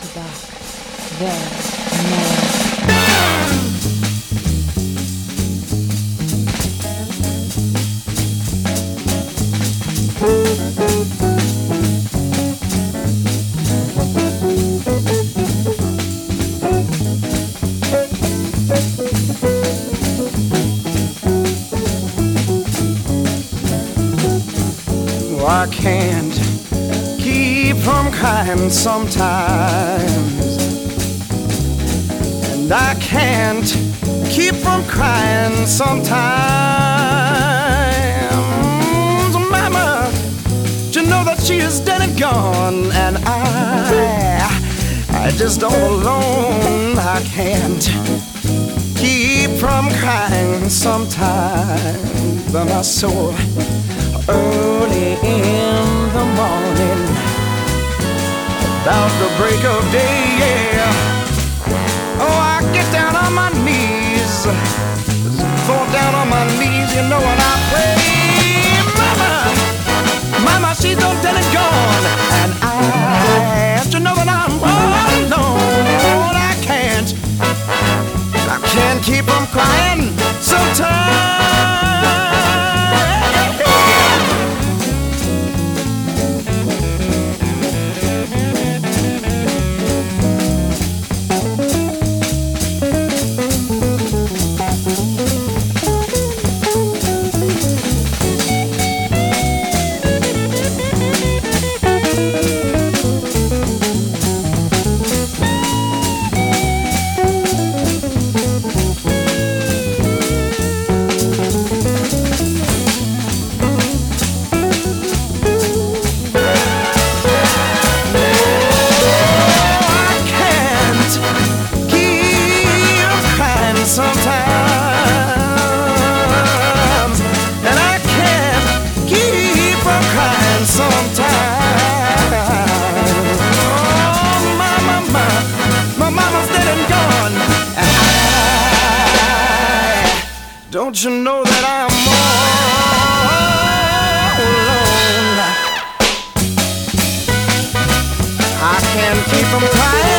dark, very mellow. I can't keep from crying sometimes, and I can't keep from crying sometimes. Mama, you know that she is dead and gone, and I just all alone. I can't keep from crying sometimes, but my soul early in the morning, about the break of day, yeah. Oh, I get down on my knees, fall down on my knees, you know what I pray. Mama, mama, she's done dead and gone, and you know that I'm all alone. I can't keep from crying sometimes. Sometimes, and I can't keep from crying sometimes. Oh, my mama's dead and gone, and don't you know that I'm all alone? I can't keep from crying.